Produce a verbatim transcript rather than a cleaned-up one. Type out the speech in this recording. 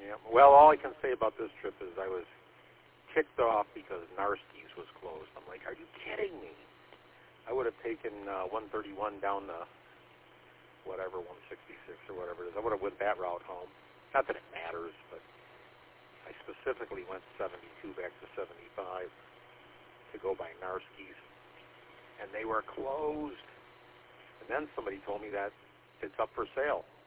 Yeah. Well, all I can say about this trip is I was ticked off because Narski's was closed. I'm like, are you kidding me? I would have taken uh, one thirty-one down to whatever, one sixty-six or whatever it is. I would have went that route home. Not that it matters, but I specifically went seventy-two back to seventy-five to go by Narski's, and they were closed. And then somebody told me that it's up for sale.